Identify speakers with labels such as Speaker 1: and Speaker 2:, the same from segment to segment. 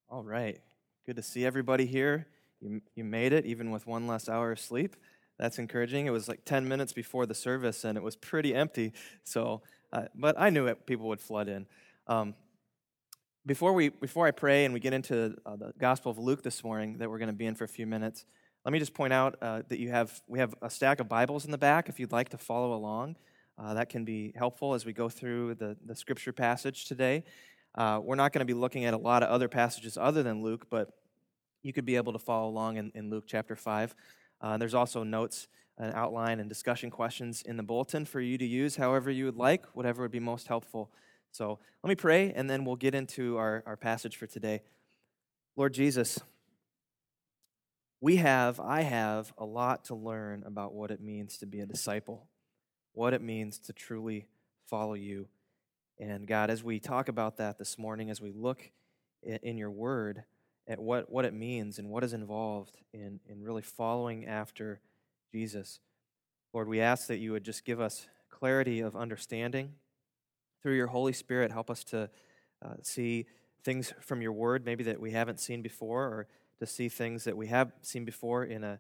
Speaker 1: All right. Good to see everybody here. You made it, even with one less hour of sleep. That's encouraging. It was like 10 minutes before the service, and it was pretty empty. But I knew people would flood in. Before I pray and we get into the Gospel of Luke this morning that we're going to be in for a few minutes, let me just point out that we have a stack of Bibles in the back if you'd like to follow along. That can be helpful as we go through the scripture passage today. We're not going to be looking at a lot of other passages other than Luke, but you could be able to follow along in Luke chapter 5. There's also notes, an outline, and discussion questions in the bulletin for you to use however you would like, whatever would be most helpful. So let me pray, and then we'll get into our passage for today. Lord Jesus, I have a lot to learn about what it means to be a disciple, what it means to truly follow you. And God, as we talk about that this morning, as we look in your word at what it means and what is involved in really following after Jesus, Lord, we ask that you would just give us clarity of understanding. Through your Holy Spirit, help us to see things from your word maybe that we haven't seen before, or to see things that we have seen before in a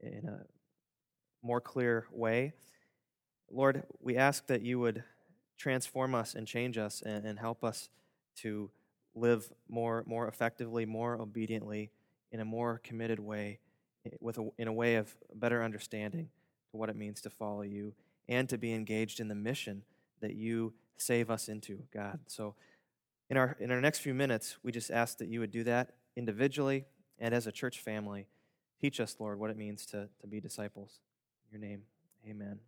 Speaker 1: more clear way. Lord, we ask that you would transform us and change us and help us to live more effectively, more obediently, in a more committed way, in a way of better understanding to what it means to follow you and to be engaged in the mission that you save us into, God. So in our next few minutes, we just ask that you would do that individually and as a church family. Teach us, Lord, what it means to be disciples. In your name, amen.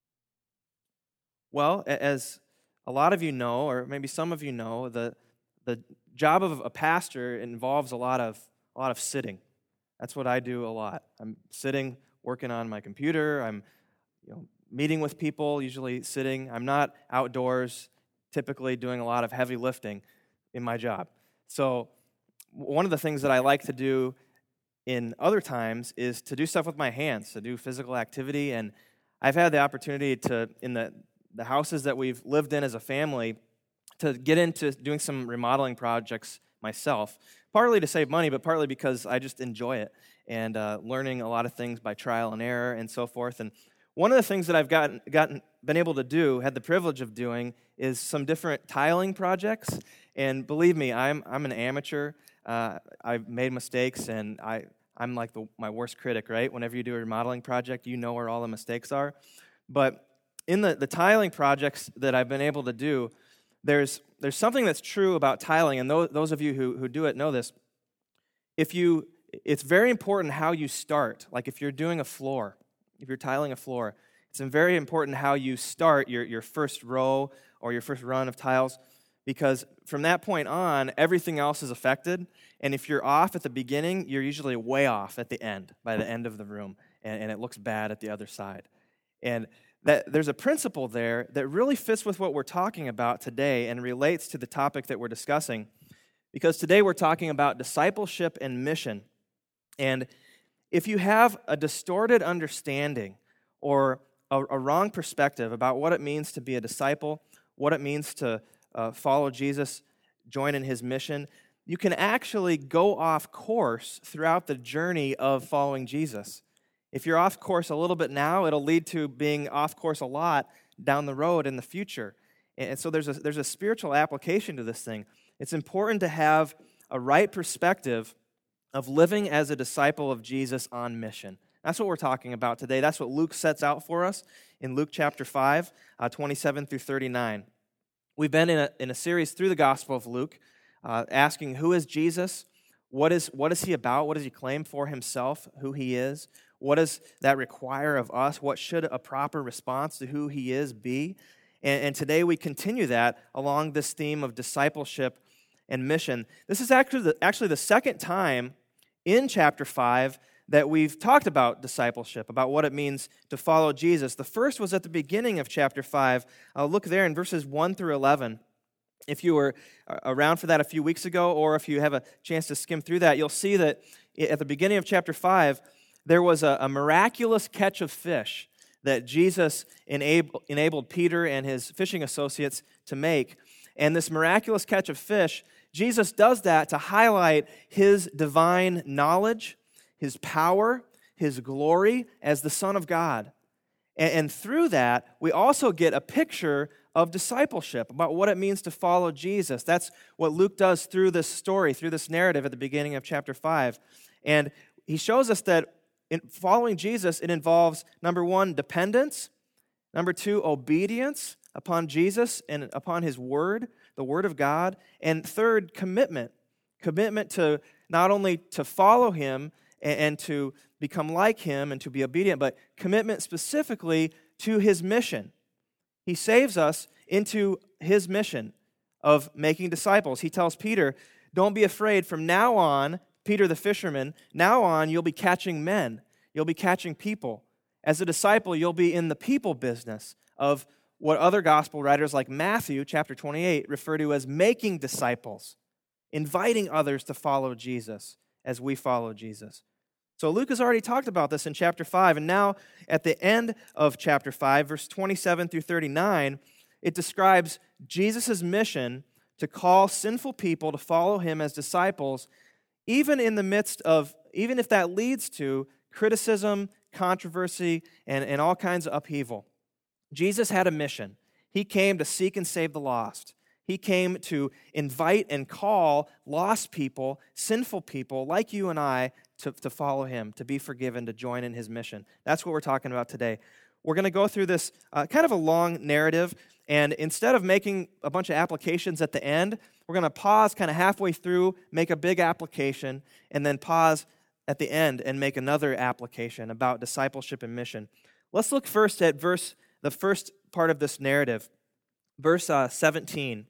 Speaker 1: Well, as a lot of you know, or maybe some of you know, the job of a pastor involves a lot of sitting. That's what I do a lot. I'm sitting, working on my computer. I'm meeting with people, usually sitting. I'm not outdoors, typically doing a lot of heavy lifting in my job. So one of the things that I like to do in other times is to do stuff with my hands, to do physical activity. And I've had the opportunity to, in the houses that we've lived in as a family, to get into doing some remodeling projects myself, partly to save money, but partly because I just enjoy it and learning a lot of things by trial and error and so forth. And one of the things that I've been able to do, had the privilege of doing, is some different tiling projects. And believe me, I'm an amateur. I've made mistakes, and I'm like my worst critic, right? Whenever you do a remodeling project, you know where all the mistakes are. But in the tiling projects that I've been able to do, there's something that's true about tiling, and those of you who do it know this. It's very important how you start. Like if you're doing a floor, if you're tiling a floor, it's very important how you start your first row or your first run of tiles, because from that point on, everything else is affected. And if you're off at the beginning, you're usually way off at the end, by the end of the room, and it looks bad at the other side. And there's a principle there that really fits with what we're talking about today and relates to the topic that we're discussing, because today we're talking about discipleship and mission. And if you have a distorted understanding or a wrong perspective about what it means to be a disciple, what it means to follow Jesus, join in his mission, you can actually go off course throughout the journey of following Jesus. If you're off course a little bit now, it'll lead to being off course a lot down the road in the future. And so there's a spiritual application to this thing. It's important to have a right perspective of living as a disciple of Jesus on mission. That's what we're talking about today. That's what Luke sets out for us in Luke chapter 5, 27 through 39. We've been in a series through the Gospel of Luke, asking who is Jesus, what is he about, what does he claim for himself, who he is, what does that require of us, what should a proper response to who he is be. And today we continue that along this theme of discipleship and mission. This is actually the second time in chapter 5 that we've talked about discipleship, about what it means to follow Jesus. The first was at the beginning of chapter 5. Look there in verses 1 through 11. If you were around for that a few weeks ago, or if you have a chance to skim through that, you'll see that at the beginning of chapter 5, there was a miraculous catch of fish that Jesus enabled Peter and his fishing associates to make. And this miraculous catch of fish Jesus does that to highlight his divine knowledge, his power, his glory as the Son of God. And through that, we also get a picture of discipleship, about what it means to follow Jesus. That's what Luke does through this story, through this narrative at the beginning of chapter 5. And he shows us that in following Jesus, it involves, number one, dependence, number two, obedience upon Jesus and upon his word, the word of God, and third, commitment to not only to follow him and to become like him and to be obedient, but commitment specifically to his mission. He saves us into his mission of making disciples. He tells Peter, don't be afraid. From now on, Peter the fisherman, now on you'll be catching men. You'll be catching people. As a disciple, you'll be in the people business of what other gospel writers like Matthew, chapter 28, refer to as making disciples, inviting others to follow Jesus as we follow Jesus. So Luke has already talked about this in chapter 5, and now at the end of chapter 5, verse 27 through 39, it describes Jesus' mission to call sinful people to follow him as disciples, even if that leads to criticism, controversy, and all kinds of upheaval. Jesus had a mission. He came to seek and save the lost. He came to invite and call lost people, sinful people like you and I, to follow him, to be forgiven, to join in his mission. That's what we're talking about today. We're going to go through this kind of a long narrative, and instead of making a bunch of applications at the end, we're going to pause kind of halfway through, make a big application, and then pause at the end and make another application about discipleship and mission. Let's look first at the first part of this narrative, verse 27.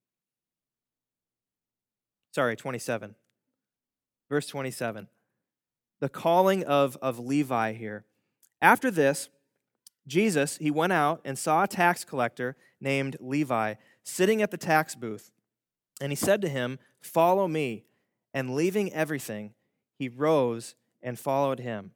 Speaker 1: Verse 27. The calling of Levi here. After this, Jesus, he went out and saw a tax collector named Levi sitting at the tax booth. And he said to him, "Follow me." And leaving everything, he rose and followed him.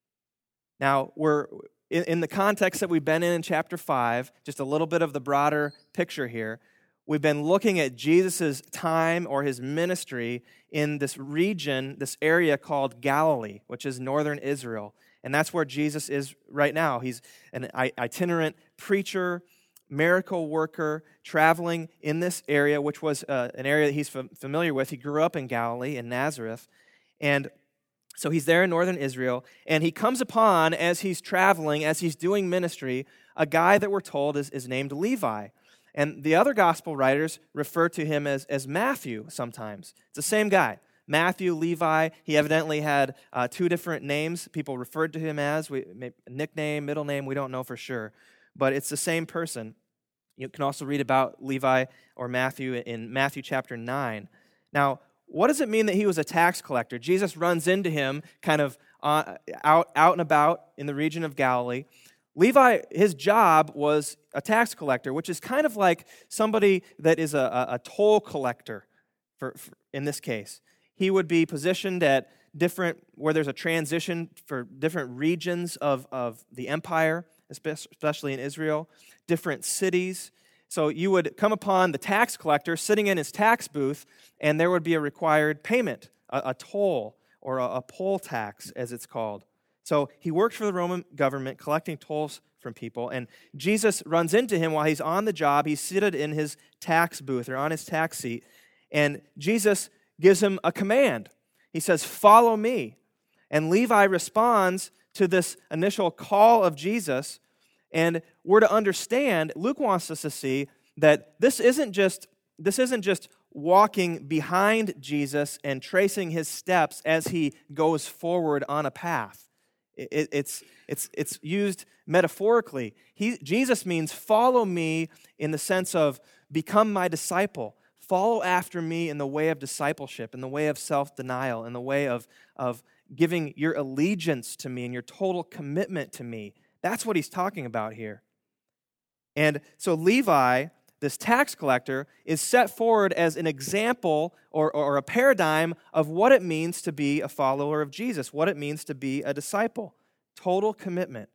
Speaker 1: Now, we're in the context that we've been in chapter 5, just a little bit of the broader picture here. We've been looking at Jesus' time or his ministry in this region, this area called Galilee, which is northern Israel. And that's where Jesus is right now. He's an itinerant preacher, miracle worker, traveling in this area, which was an area that he's familiar with. He grew up in Galilee, in Nazareth. And so he's there in northern Israel. And he comes upon, as he's traveling, as he's doing ministry, a guy that we're told is named Levi. And the other gospel writers refer to him as Matthew sometimes. It's the same guy. Matthew, Levi, he evidently had two different names people referred to him as, nickname, middle name, we don't know for sure. But it's the same person. You can also read about Levi or Matthew in Matthew chapter 9. Now, what does it mean that he was a tax collector? Jesus runs into him kind of out and about in the region of Galilee. Levi, his job was a tax collector, which is kind of like somebody that is a toll collector for in this case. He would be positioned at where there's a transition for different regions of the empire, especially in Israel, different cities. So you would come upon the tax collector sitting in his tax booth, and there would be a required payment, a toll or a poll tax, as it's called. So he worked for the Roman government, collecting tolls from people, and Jesus runs into him while he's on the job. He's seated in his tax booth or on his tax seat, and Jesus gives him a command. He says, "Follow me." And Levi responds to this initial call of Jesus, and we're to understand, Luke wants us to see that this isn't just walking behind Jesus and tracing his steps as he goes forward on a path. It's used metaphorically. Jesus means follow me in the sense of become my disciple. Follow after me in the way of discipleship, in the way of self-denial, in the way of giving your allegiance to me and your total commitment to me. That's what he's talking about here. And so Levi, this tax collector, is set forward as an example or a paradigm of what it means to be a follower of Jesus, what it means to be a disciple. Total commitment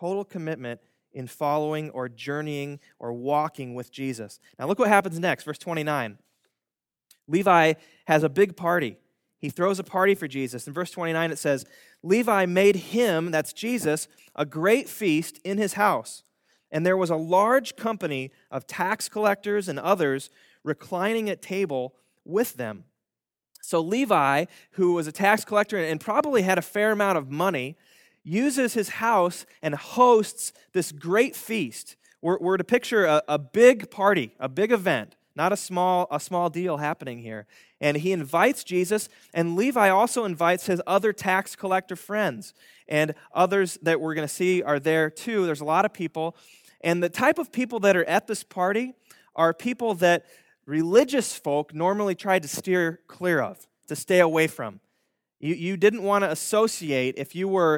Speaker 1: in following or journeying or walking with Jesus. Now look what happens next, verse 29. Levi has a big party. He throws a party for Jesus. In verse 29 it says, Levi made him, that's Jesus, a great feast in his house. And there was a large company of tax collectors and others reclining at table with them. So Levi, who was a tax collector and probably had a fair amount of money, uses his house and hosts this great feast. We're to picture a big party, a big event, not a small deal happening here. And he invites Jesus, and Levi also invites his other tax collector friends. And others that we're going to see are there too. There's a lot of people. And the type of people that are at this party are people that religious folk normally try to steer clear of, to stay away from. You didn't want to associate, if you were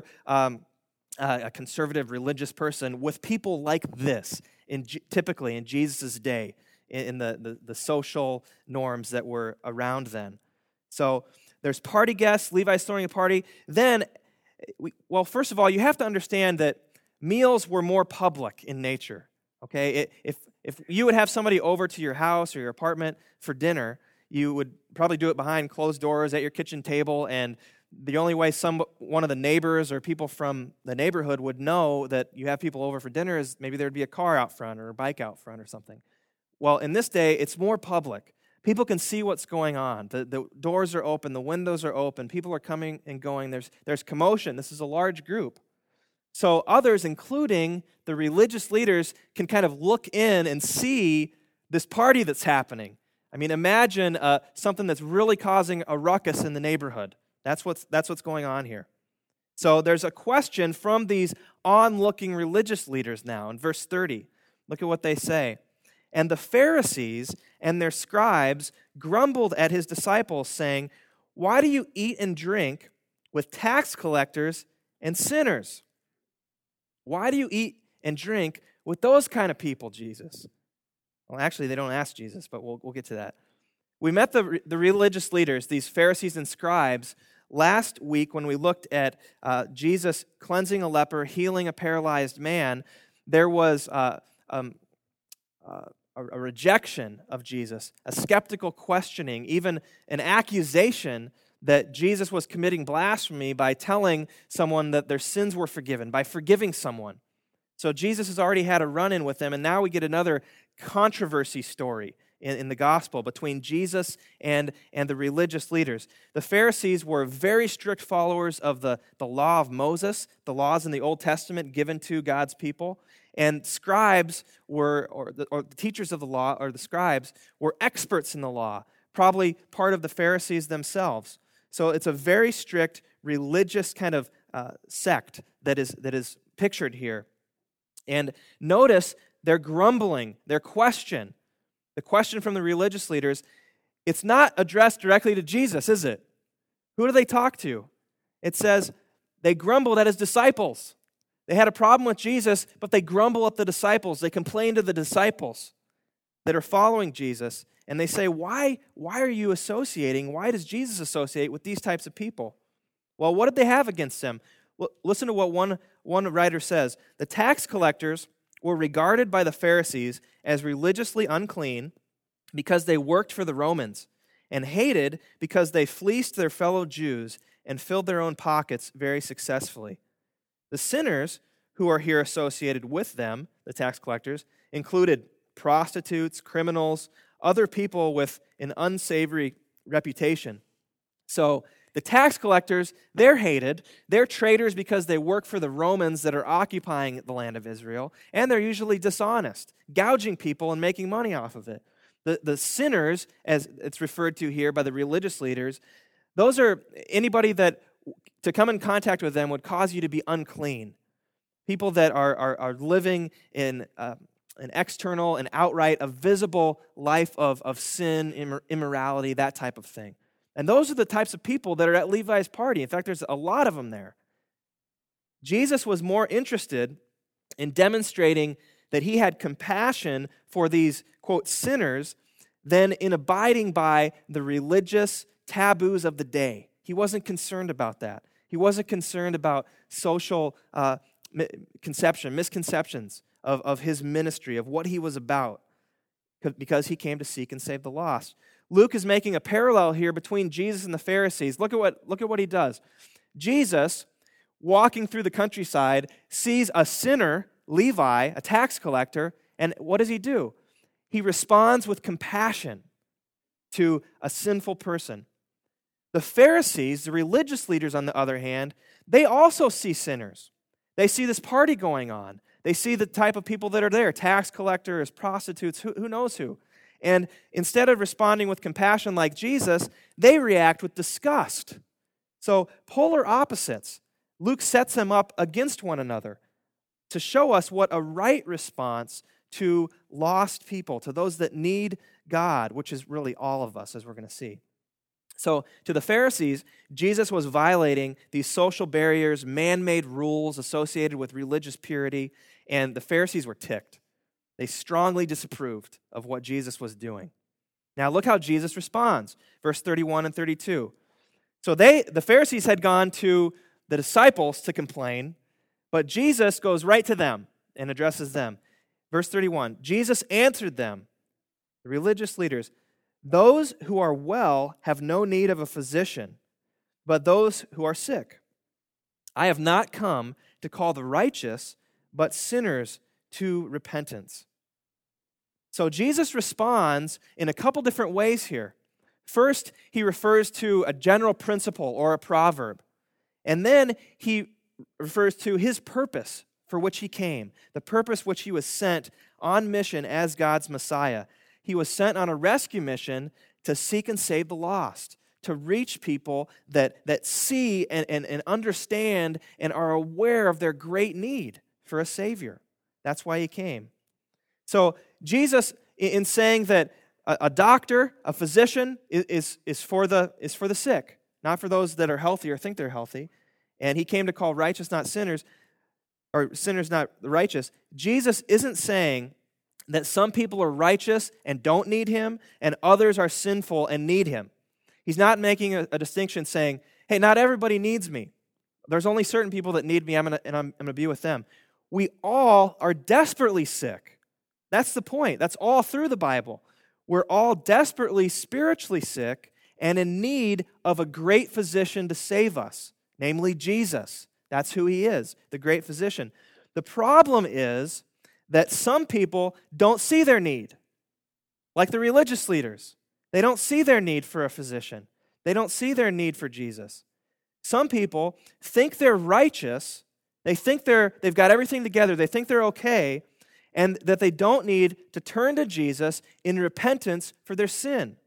Speaker 1: a conservative religious person, with people like this, typically in Jesus' day, in the social norms that were around then. So there's party guests, Levi's throwing a party. Then, first of all, you have to understand that meals were more public in nature. Okay, if you would have somebody over to your house or your apartment for dinner, you would probably do it behind closed doors at your kitchen table, and the only way one of the neighbors or people from the neighborhood would know that you have people over for dinner is maybe there would be a car out front or a bike out front or something. Well, in this day, it's more public. People can see what's going on. The doors are open, the windows are open, people are coming and going. There's commotion. This is a large group. So others, including the religious leaders, can kind of look in and see this party that's happening. I mean, imagine something that's really causing a ruckus in the neighborhood. That's what's going on here. So there's a question from these onlooking religious leaders now. In verse 30, look at what they say. And the Pharisees and their scribes grumbled at his disciples, saying, "Why do you eat and drink with tax collectors and sinners?" Why do you eat and drink with those kind of people, Jesus? Well, actually, they don't ask Jesus, but we'll get to that. We met the religious leaders, these Pharisees and scribes, last week when we looked at Jesus cleansing a leper, healing a paralyzed man. There was a rejection of Jesus, a skeptical questioning, even an accusation that Jesus was committing blasphemy by telling someone that their sins were forgiven, by forgiving someone. So Jesus has already had a run-in with them, and now we get another controversy story in the gospel between Jesus and the religious leaders. The Pharisees were very strict followers of the law of Moses, the laws in the Old Testament given to God's people. And scribes or the teachers of the law, or the scribes, were experts in the law, probably part of the Pharisees themselves. So it's a very strict religious kind of sect that is pictured here. And notice their grumbling, their question. The question from the religious leaders, it's not addressed directly to Jesus, is it? Who do they talk to? It says they grumbled at his disciples. They had a problem with Jesus, but they grumble at the disciples. They complain to the disciples that are following Jesus, and they say, why are you associating? Why does Jesus associate with these types of people? Well, what did they have against them? Well, listen to what one writer says. The tax collectors were regarded by the Pharisees as religiously unclean because they worked for the Romans, and hated because they fleeced their fellow Jews and filled their own pockets very successfully. The sinners who are here associated with them, the tax collectors, included prostitutes, criminals, other people with an unsavory reputation. So the tax collectors, they're hated. They're traitors because they work for the Romans that are occupying the land of Israel, and they're usually dishonest, gouging people and making money off of it. The sinners, as it's referred to here by the religious leaders, those are anybody that to come in contact with them would cause you to be unclean. People that are living in an external and outright, a visible life of sin, immorality, that type of thing. And those are the types of people that are at Levi's party. In fact, there's a lot of them there. Jesus was more interested in demonstrating that he had compassion for these, quote, sinners than in abiding by the religious taboos of the day. He wasn't concerned about that. He wasn't concerned about social misconceptions of his ministry, of what he was about, because he came to seek and save the lost. Luke is making a parallel here between Jesus and the Pharisees. Look at what he does. Jesus, walking through the countryside, sees a sinner, Levi, a tax collector, and what does he do? He responds with compassion to a sinful person. The Pharisees, the religious leaders, on the other hand, they also see sinners. They see this party going on. They see the type of people that are there, tax collectors, prostitutes, who knows who. And instead of responding with compassion like Jesus, they react with disgust. So polar opposites. Luke sets them up against one another to show us what a right response to lost people, to those that need God, which is really all of us, as we're going to see. So to the Pharisees, Jesus was violating these social barriers, man-made rules associated with religious purity, and the Pharisees were ticked. They strongly disapproved of what Jesus was doing. Now look how Jesus responds, verse 31 and 32. So the Pharisees had gone to the disciples to complain, but Jesus goes right to them and addresses them. Verse 31, Jesus answered them, the religious leaders, "Those who are well have no need of a physician, but those who are sick. I have not come to call the righteous, but sinners to repentance." So Jesus responds in a couple different ways here. First, he refers to a general principle or a proverb. And then he refers to his purpose for which he came, the purpose which he was sent on mission as God's Messiah. He was sent on a rescue mission to seek and save the lost, to reach people that see and understand and are aware of their great need for a Savior. That's why he came. So Jesus, in saying that a doctor, a physician, is for the sick, not for those that are healthy or think they're healthy, and he came to call righteous not sinners, or sinners not righteous, Jesus isn't saying that some people are righteous and don't need him, and others are sinful and need him. He's not making a distinction saying, hey, not everybody needs me. There's only certain people that need me, I'm going to be with them. We all are desperately sick. That's the point. That's all through the Bible. We're all desperately spiritually sick and in need of a great physician to save us, namely Jesus. That's who he is, the great physician. The problem is that some people don't see their need, like the religious leaders. They don't see their need for a physician. They don't see their need for Jesus. Some people think they're righteous. They think they've got everything together. They think they're okay, and that they don't need to turn to Jesus in repentance for their sin.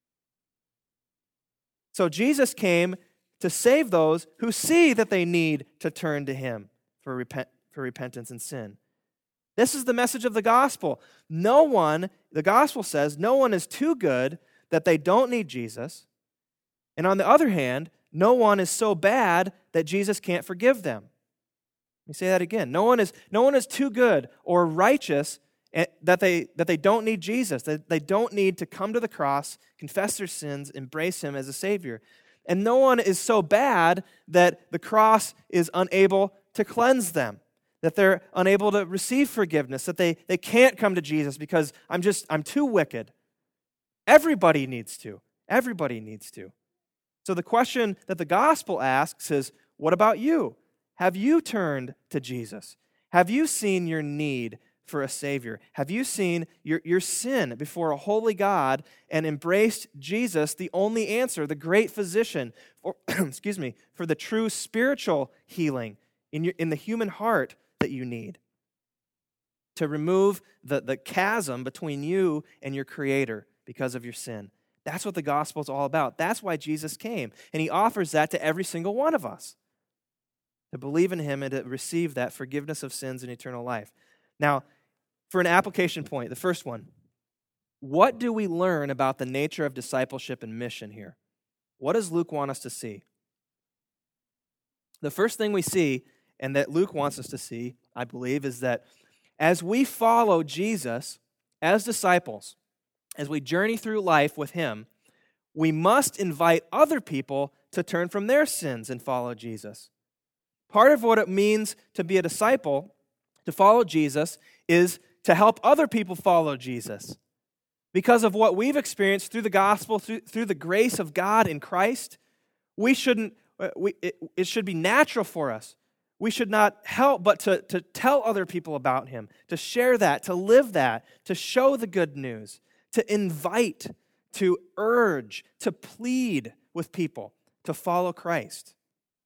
Speaker 1: So Jesus came to save those who see that they need to turn to him for repentance and sin. This is the message of the gospel. The gospel says, no one is too good that they don't need Jesus. And on the other hand, no one is so bad that Jesus can't forgive them. Let me say that again. No one is too good or righteous that they don't need Jesus, that they don't need to come to the cross, confess their sins, embrace him as a Savior. And no one is so bad that the cross is unable to cleanse them, that they're unable to receive forgiveness, that they can't come to Jesus because I'm too wicked. Everybody needs to. Everybody needs to. So the question that the gospel asks is, what about you? Have you turned to Jesus? Have you seen your need for a Savior? Have you seen your sin before a holy God and embraced Jesus, the only answer, the great physician, for, for the true spiritual healing in the human heart that you need? To remove the chasm between you and your Creator because of your sin. That's what the gospel is all about. That's why Jesus came. And he offers that to every single one of us. To believe in him and to receive that forgiveness of sins and eternal life. Now, for an application point, the first one, what do we learn about the nature of discipleship and mission here? What does Luke want us to see? The first thing we see, and that Luke wants us to see, I believe, is that as we follow Jesus as disciples, as we journey through life with him, we must invite other people to turn from their sins and follow Jesus. Part of what it means to be a disciple, to follow Jesus, is to help other people follow Jesus. Because of what we've experienced through the gospel, through the grace of God in Christ, it should be natural for us. We should not help but to tell other people about him, to share that, to live that, to show the good news, to invite, to urge, to plead with people to follow Christ.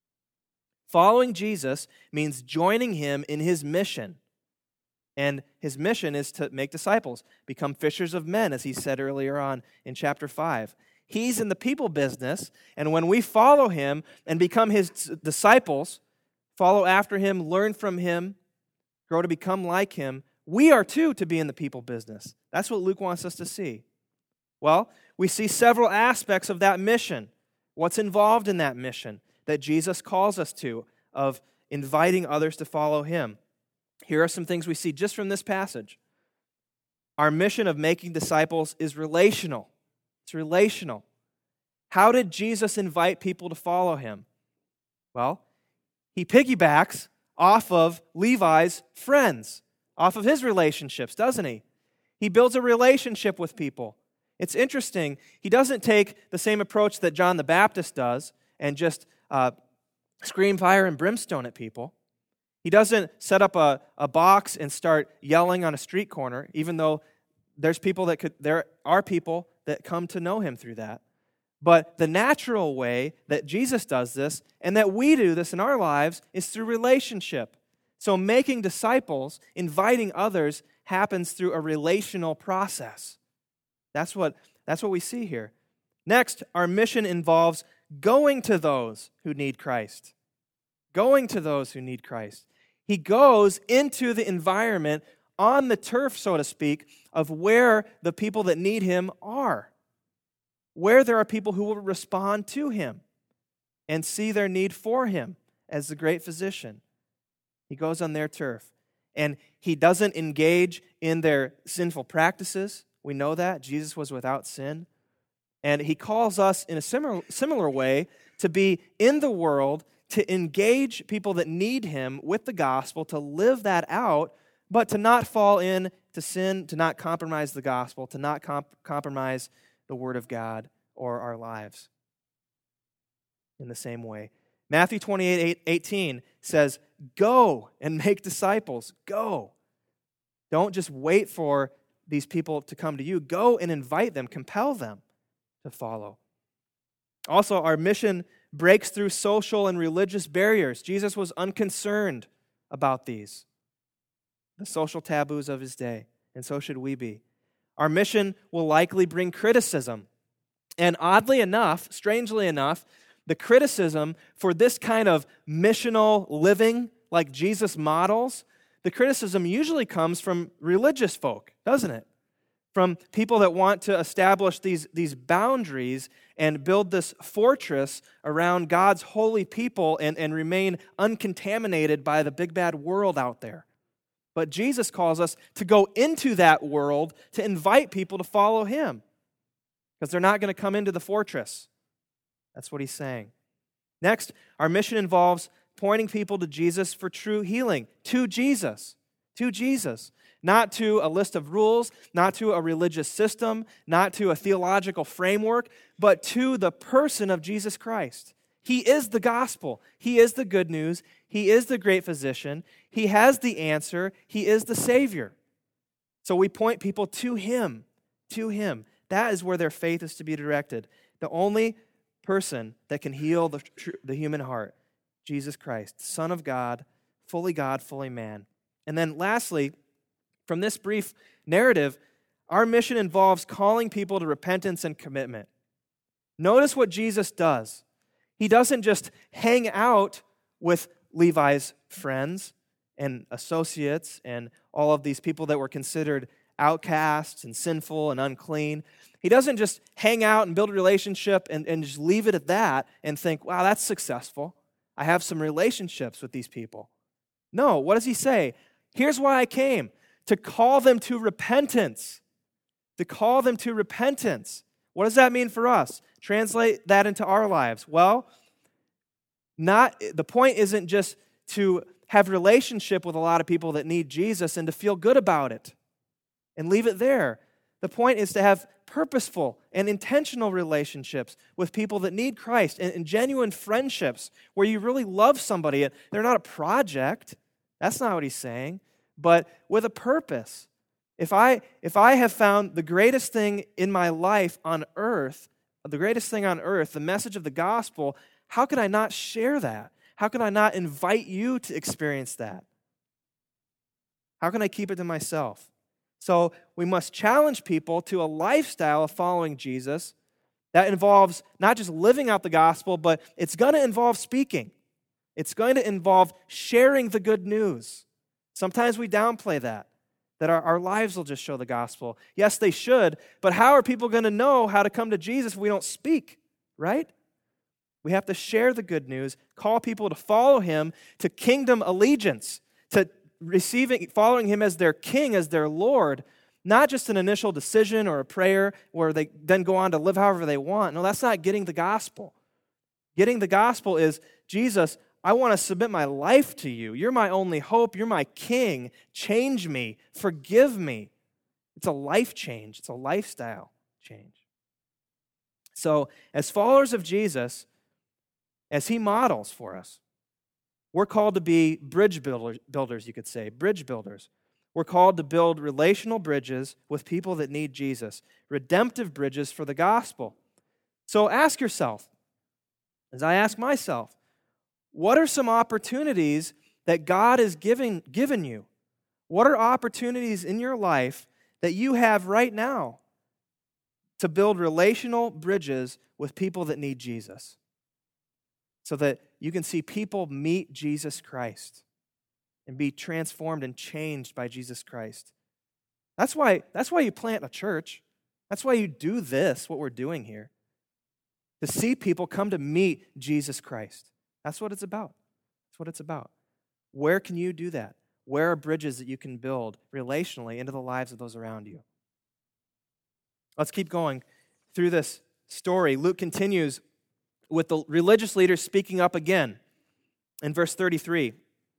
Speaker 1: Following Jesus means joining him in his mission. And his mission is to make disciples, become fishers of men, as he said earlier on in chapter 5. He's in the people business, and when we follow him and become his disciples, follow after him, learn from him, grow to become like him, we are too to be in the people business. That's what Luke wants us to see. Well, we see several aspects of that mission. What's involved in that mission that Jesus calls us to, of inviting others to follow him? Here are some things we see just from this passage. Our mission of making disciples is relational. It's relational. How did Jesus invite people to follow him? Well, he piggybacks off of Levi's friends, off of his relationships, doesn't he? He builds a relationship with people. It's interesting. He doesn't take the same approach that John the Baptist does and just scream fire and brimstone at people. He doesn't set up a box and start yelling on a street corner, even though there are people that come to know him through that. But the natural way that Jesus does this, and that we do this in our lives, is through relationship. So making disciples, inviting others, happens through a relational process. That's what we see here. Next, our mission involves going to those who need Christ. Going to those who need Christ. He goes into the environment, on the turf, so to speak, of where the people that need him are. Where there are people who will respond to him and see their need for him as the great physician. He goes on their turf. And he doesn't engage in their sinful practices. We know that. Jesus was without sin. And he calls us in a similar way to be in the world, to engage people that need him with the gospel, to live that out, but to not fall into sin, to not compromise the gospel, to not compromise the word of God or our lives in the same way. Matthew 28:18 says, "Go and make disciples." Go. Don't just wait for these people to come to you. Go and invite them, compel them to follow. Also, our mission breaks through social and religious barriers. Jesus was unconcerned about these, the social taboos of his day, and so should we be. Our mission will likely bring criticism. And oddly enough, strangely enough, the criticism for this kind of missional living like Jesus models, the criticism usually comes from religious folk, doesn't it? From people that want to establish these boundaries and build this fortress around God's holy people and remain uncontaminated by the big bad world out there. But Jesus calls us to go into that world to invite people to follow him, because they're not going to come into the fortress. That's what he's saying. Next, our mission involves pointing people to Jesus for true healing. To Jesus. To Jesus. Not to a list of rules, not to a religious system, not to a theological framework, but to the person of Jesus Christ. He is the gospel. He is the good news. He is the great physician. He has the answer. He is the Savior. So we point people to him. To him. That is where their faith is to be directed. The only person that can heal the human heart, Jesus Christ, Son of God, fully man. And then lastly, from this brief narrative, our mission involves calling people to repentance and commitment. Notice what Jesus does. He doesn't just hang out with Levi's friends and associates and all of these people that were considered outcasts and sinful and unclean. He doesn't just hang out and build a relationship and just leave it at that and think, wow, that's successful. I have some relationships with these people. No, what does he say? Here's why I came, to call them to repentance. To call them to repentance. What does that mean for us? Translate that into our lives. Well, the point isn't just to have relationship with a lot of people that need Jesus and to feel good about it and leave it there. The point is to have purposeful and intentional relationships with people that need Christ and genuine friendships where you really love somebody. They're not a project. That's not what he's saying. But with a purpose. If I have found the greatest thing in my life on earth, the greatest thing on earth, the message of the gospel, how can I not share that? How can I not invite you to experience that? How can I keep it to myself? So we must challenge people to a lifestyle of following Jesus that involves not just living out the gospel, but it's going to involve speaking. It's going to involve sharing the good news. Sometimes we downplay that our lives will just show the gospel. Yes, they should, but how are people going to know how to come to Jesus if we don't speak, right? We have to share the good news, call people to follow him, to kingdom allegiance, to following him as their king, as their Lord, not just an initial decision or a prayer where they then go on to live however they want. No, that's not getting the gospel. Getting the gospel is, Jesus, I want to submit my life to you. You're my only hope. You're my king. Change me. Forgive me. It's a life change. It's a lifestyle change. So, as followers of Jesus, as he models for us, we're called to be bridge builders, you could say, bridge builders. We're called to build relational bridges with people that need Jesus, redemptive bridges for the gospel. So ask yourself, as I ask myself, what are some opportunities that God has given you? What are opportunities in your life that you have right now to build relational bridges with people that need Jesus? So that you can see people meet Jesus Christ and be transformed and changed by Jesus Christ. That's why you plant a church. That's why you do this, what we're doing here. To see people come to meet Jesus Christ. That's what it's about. That's what it's about. Where can you do that? Where are bridges that you can build relationally into the lives of those around you? Let's keep going through this story. Luke continues with the religious leaders speaking up again in verse 33.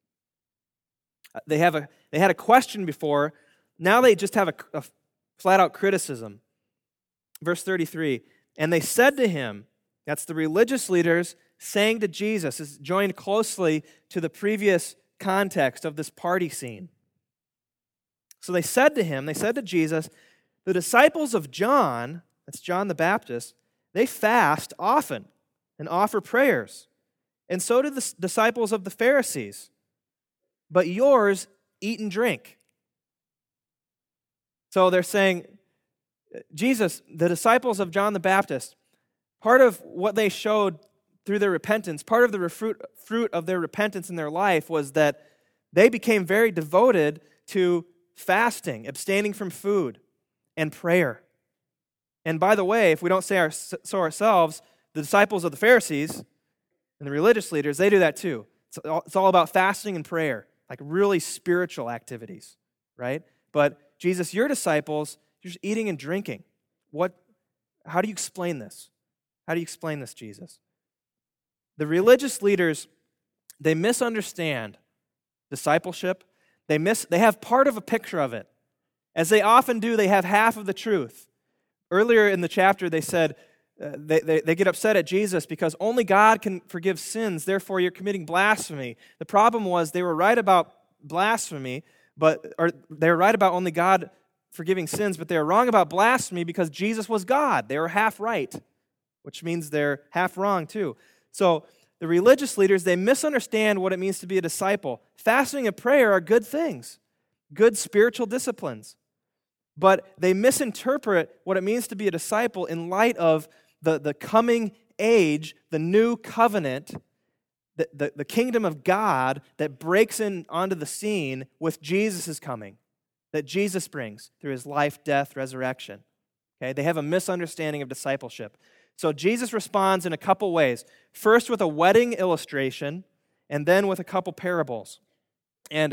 Speaker 1: They had a question before. Now they just have a flat-out criticism. Verse 33, and they said to him, that's the religious leaders saying to Jesus, this is joined closely to the previous context of this party scene. So they said to Jesus, the disciples of John, that's John the Baptist, they fast often and offer prayers. And so do the disciples of the Pharisees. But yours eat and drink. So they're saying, Jesus, the disciples of John the Baptist, part of what they showed through their repentance, part of the fruit of their repentance in their life was that they became very devoted to fasting, abstaining from food, and prayer. And by the way, if we don't say so ourselves, the disciples of the Pharisees and the religious leaders, they do that too. It's all about fasting and prayer, like really spiritual activities, right? But Jesus, your disciples, you're just eating and drinking. How do you explain this? How do you explain this, Jesus? The religious leaders, they misunderstand discipleship. They have part of a picture of it. As they often do, they have half of the truth. Earlier in the chapter, they said, they get upset at Jesus because only God can forgive sins, therefore you're committing blasphemy. The problem was they were right about blasphemy, or they were right about only God forgiving sins, but they were wrong about blasphemy because Jesus was God. They were half right, which means they're half wrong too. So the religious leaders, they misunderstand what it means to be a disciple. Fasting and prayer are good things, good spiritual disciplines. But they misinterpret what it means to be a disciple in light of the coming age, the new covenant, the kingdom of God that breaks in onto the scene with Jesus' coming, that Jesus brings through his life, death, resurrection. Okay? They have a misunderstanding of discipleship. So Jesus responds in a couple ways. First with a wedding illustration, and then with a couple parables. And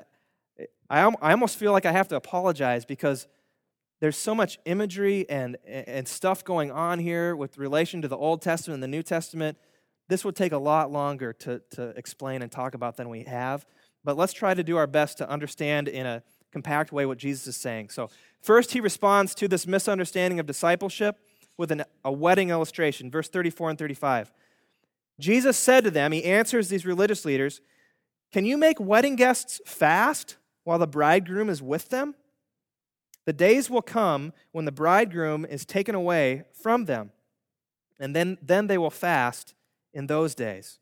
Speaker 1: I almost feel like I have to apologize because there's so much imagery and stuff going on here with relation to the Old Testament and the New Testament. This would take a lot longer to explain and talk about than we have. But let's try to do our best to understand in a compact way what Jesus is saying. So first he responds to this misunderstanding of discipleship with a wedding illustration, verse 34 and 35. Jesus said to them, he answers these religious leaders, "Can you make wedding guests fast while the bridegroom is with them? The days will come when the bridegroom is taken away from them, and then they will fast in those days."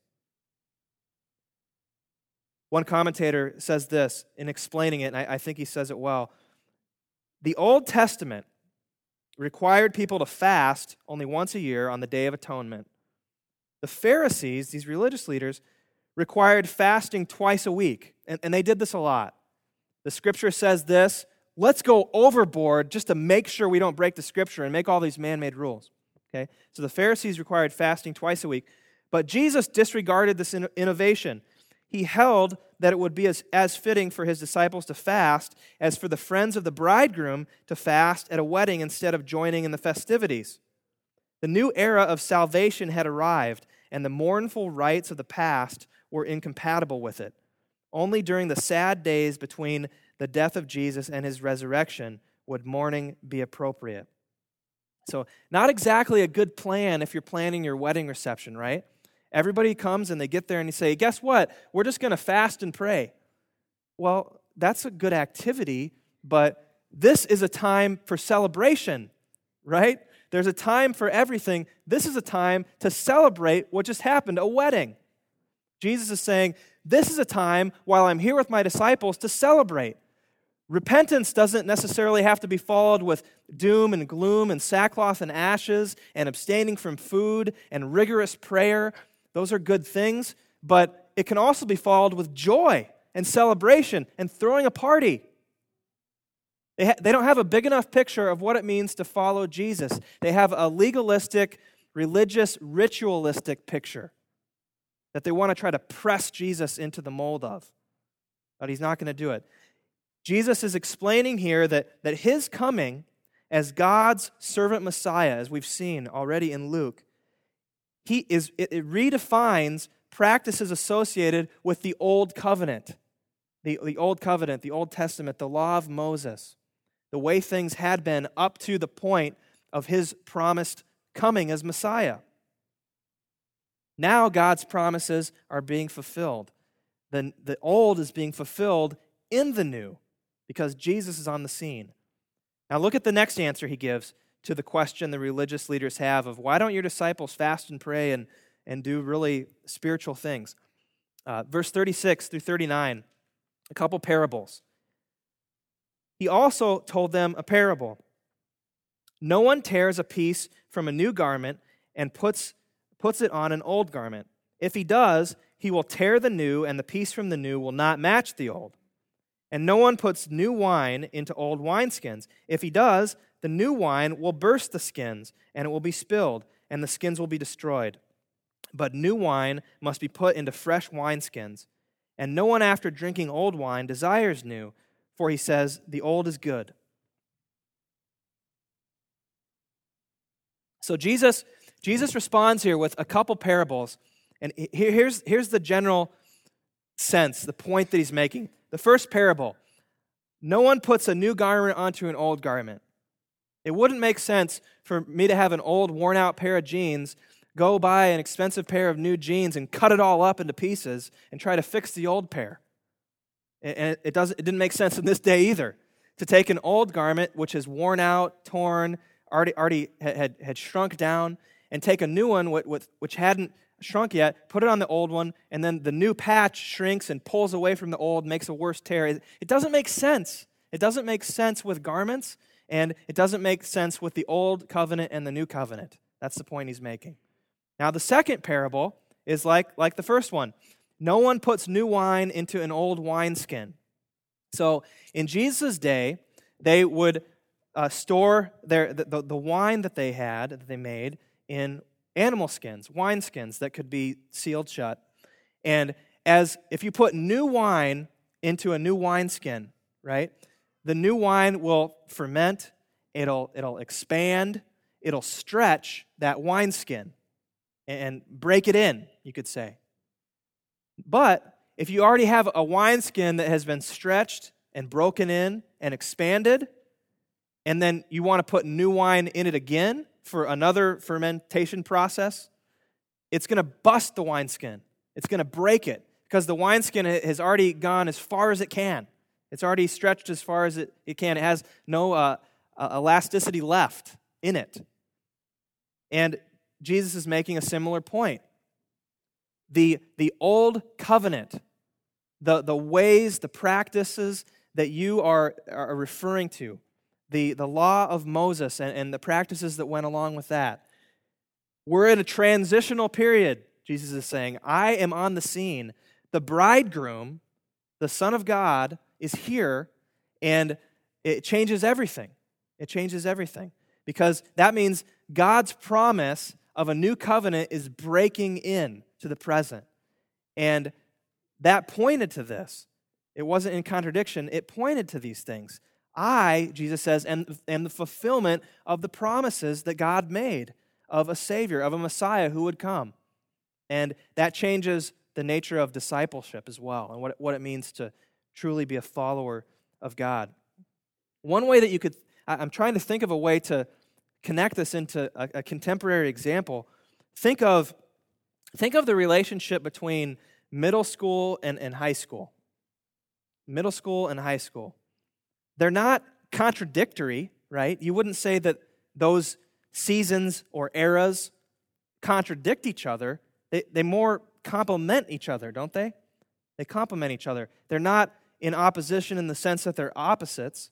Speaker 1: One commentator says this in explaining it, and I think he says it well. The Old Testament required people to fast only once a year on the Day of Atonement. The Pharisees, these religious leaders, required fasting twice a week, and they did this a lot. The Scripture says this, let's go overboard just to make sure we don't break the Scripture and make all these man-made rules. Okay? So the Pharisees required fasting twice a week, but Jesus disregarded this innovation. He held that it would be as fitting for his disciples to fast as for the friends of the bridegroom to fast at a wedding instead of joining in the festivities. The new era of salvation had arrived, and the mournful rites of the past were incompatible with it. Only during the sad days between the death of Jesus and his resurrection would mourning be appropriate. So, not exactly a good plan if you're planning your wedding reception, right? Everybody comes and they get there and they say, guess what? We're just going to fast and pray. Well, that's a good activity, but this is a time for celebration, right? There's a time for everything. This is a time to celebrate what just happened, a wedding. Jesus is saying, this is a time while I'm here with my disciples to celebrate. Repentance doesn't necessarily have to be followed with doom and gloom and sackcloth and ashes and abstaining from food and rigorous prayer. Those are good things, but it can also be followed with joy and celebration and throwing a party. They don't have a big enough picture of what it means to follow Jesus. They have a legalistic, religious, ritualistic picture that they want to try to press Jesus into the mold of, but he's not going to do it. Jesus is explaining here that his coming as God's servant Messiah, as we've seen already in Luke, it redefines practices associated with the Old Covenant, the Old Covenant, the Old Testament, the law of Moses, the way things had been up to the point of his promised coming as Messiah. Now God's promises are being fulfilled. The old is being fulfilled in the new because Jesus is on the scene. Now look at the next answer he gives to the question the religious leaders have of why don't your disciples fast and pray and do really spiritual things? Verse 36 through 39, a couple parables. He also told them a parable. No one tears a piece from a new garment and puts it on an old garment. If he does, he will tear the new, and the piece from the new will not match the old. And no one puts new wine into old wineskins. If he does, the new wine will burst the skins, and it will be spilled, and the skins will be destroyed. But new wine must be put into fresh wineskins. And no one after drinking old wine desires new, for he says, the old is good. So Jesus responds here with a couple parables, and here's the general sense, the point that he's making. The first parable, no one puts a new garment onto an old garment. It wouldn't make sense for me to have an old, worn-out pair of jeans, go buy an expensive pair of new jeans and cut it all up into pieces and try to fix the old pair. And it didn't make sense in this day either, to take an old garment, which is worn out, torn, already had shrunk down, and take a new one which hadn't shrunk yet, put it on the old one, and then the new patch shrinks and pulls away from the old, makes a worse tear. It doesn't make sense. It doesn't make sense with garments, and it doesn't make sense with the old covenant and the new covenant. That's the point he's making. Now, the second parable is like the first one. No one puts new wine into an old wineskin. So, in Jesus' day, they would store the wine that they made in animal skins, wine skins that could be sealed shut. And if you put new wine into a new wineskin, right, the new wine will ferment, it'll expand, it'll stretch that wineskin and break it in, you could say. But if you already have a wineskin that has been stretched and broken in and expanded, and then you want to put new wine in it again for another fermentation process, it's going to bust the wineskin. It's going to break it because the wineskin has already gone as far as it can. It's already stretched as far as it can. It has no elasticity left in it. And Jesus is making a similar point. The old covenant, the ways, the practices that you are referring to, the law of Moses and the practices that went along with that, we're in a transitional period, Jesus is saying. I am on the scene. The bridegroom, the Son of God, is here, and it changes everything. It changes everything. Because that means God's promise of a new covenant is breaking in to the present. And that pointed to this. It wasn't in contradiction. It pointed to these things. Jesus says, am the fulfillment of the promises that God made of a Savior, of a Messiah who would come. And that changes the nature of discipleship as well and what it means to truly be a follower of God. One way that I'm trying to think of a way to connect this into a contemporary example. Think of the relationship between middle school and high school. Middle school and high school. They're not contradictory, right? You wouldn't say that those seasons or eras contradict each other. They more complement each other, don't they? They complement each other. They're not in opposition in the sense that they're opposites.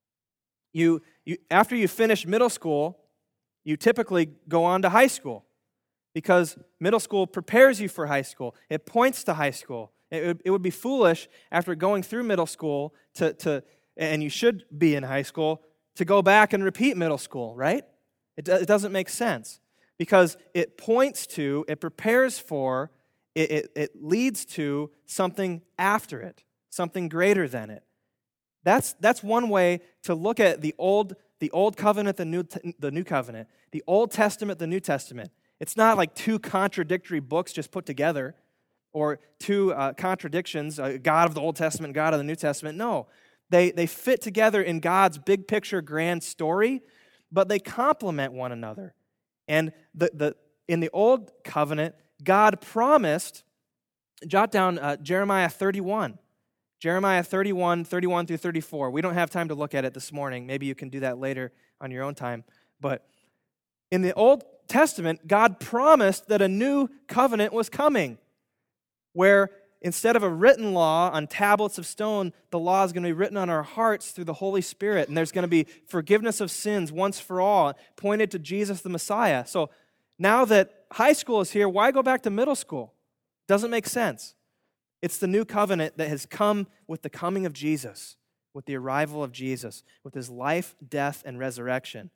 Speaker 1: You after you finish middle school, you typically go on to high school because middle school prepares you for high school. It points to high school. It would be foolish after going through middle school and you should be in high school, to go back and repeat middle school, right? It doesn't make sense because it points to, it prepares for, it leads to something after it, something greater than it. That's one way to look at the old covenant, the new covenant, the Old Testament, the New Testament. It's not like two contradictory books just put together or two contradictions, God of the Old Testament, God of the New Testament. No, they fit together in God's big picture grand story, but they complement one another. And in the Old Covenant, God promised, jot down Jeremiah 31. Jeremiah 31 through 34. We don't have time to look at it this morning. Maybe you can do that later on your own time. But in the Old Testament, God promised that a new covenant was coming, where instead of a written law on tablets of stone, the law is going to be written on our hearts through the Holy Spirit, and there's going to be forgiveness of sins once for all, pointed to Jesus the Messiah. So now that high school is here, why go back to middle school? Doesn't make sense. It's the new covenant that has come with the coming of Jesus, with the arrival of Jesus, with his life, death, and resurrection.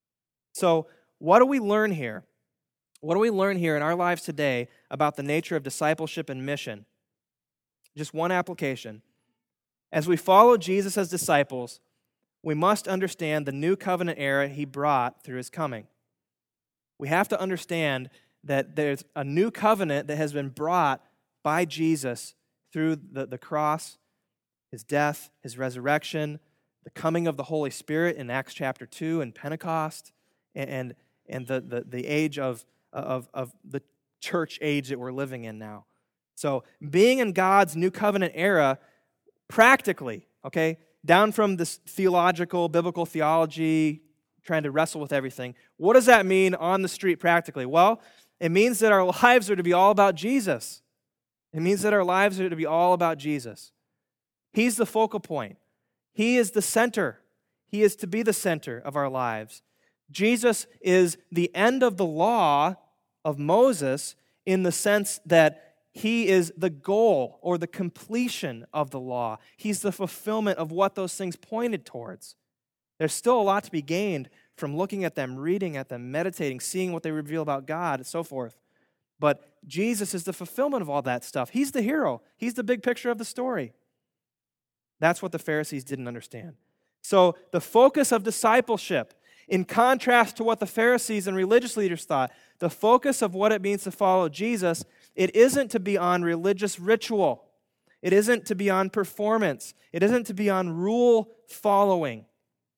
Speaker 1: So what do we learn here? What do we learn here in our lives today about the nature of discipleship and mission? Just one application. As we follow Jesus as disciples, we must understand the new covenant era he brought through his coming. We have to understand that there's a new covenant that has been brought by Jesus through the cross, his death, his resurrection, the coming of the Holy Spirit in Acts chapter 2 and Pentecost, and the age of the church age that we're living in now. So being in God's new covenant era, practically, okay, down from this theological, biblical theology, trying to wrestle with everything, what does that mean on the street practically? Well, it means that our lives are to be all about Jesus. It means that our lives are to be all about Jesus. He's the focal point. He is the center. He is to be the center of our lives. Jesus is the end of the law of Moses in the sense that he is the goal or the completion of the law. He's the fulfillment of what those things pointed towards. There's still a lot to be gained from looking at them, reading at them, meditating, seeing what they reveal about God, and so forth. But Jesus is the fulfillment of all that stuff. He's the hero. He's the big picture of the story. That's what the Pharisees didn't understand. So the focus of discipleship, in contrast to what the Pharisees and religious leaders thought, the focus of what it means to follow Jesus, it isn't to be on religious ritual. It isn't to be on performance. It isn't to be on rule following.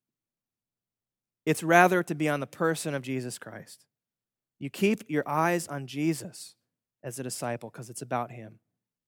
Speaker 1: It's rather to be on the person of Jesus Christ. You keep your eyes on Jesus as a disciple because it's about him.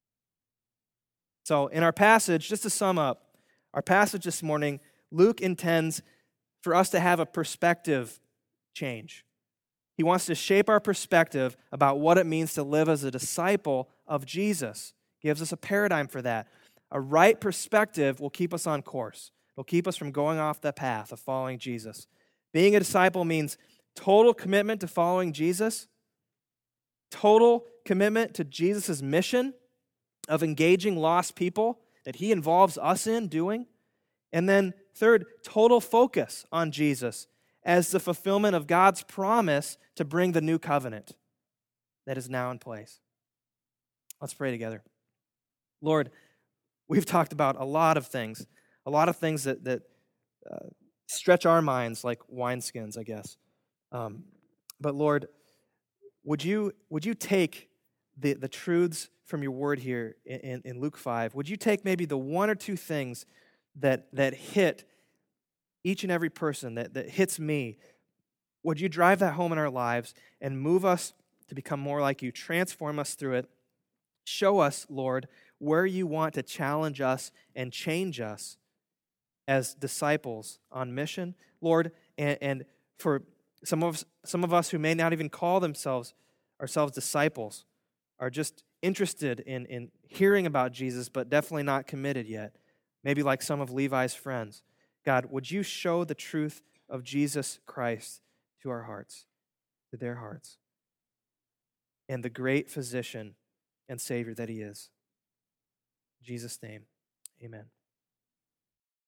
Speaker 1: So in our passage, just to sum up, our passage this morning, Luke intends for us to have a perspective change. He wants to shape our perspective about what it means to live as a disciple of Jesus. He gives us a paradigm for that. A right perspective will keep us on course. It'll keep us from going off the path of following Jesus. Being a disciple means total commitment to following Jesus, total commitment to Jesus' mission of engaging lost people that he involves us in doing, and then third, total focus on Jesus as the fulfillment of God's promise to bring the new covenant that is now in place. Let's pray together. Lord, we've talked about a lot of things that stretch our minds like wineskins, I guess. But Lord, would you take the truths from your word here in Luke 5? Would you take maybe the one or two things that hit each and every person, that hits me? Would you drive that home in our lives and move us to become more like you? Transform us through it. Show us, Lord, where you want to challenge us and change us as disciples on mission, Lord, and for some of us who may not even call ourselves disciples, are just interested in hearing about Jesus, but definitely not committed yet. Maybe like some of Levi's friends. God, would you show the truth of Jesus Christ to our hearts, to their hearts, and the great physician and Savior that he is. In Jesus' name, amen.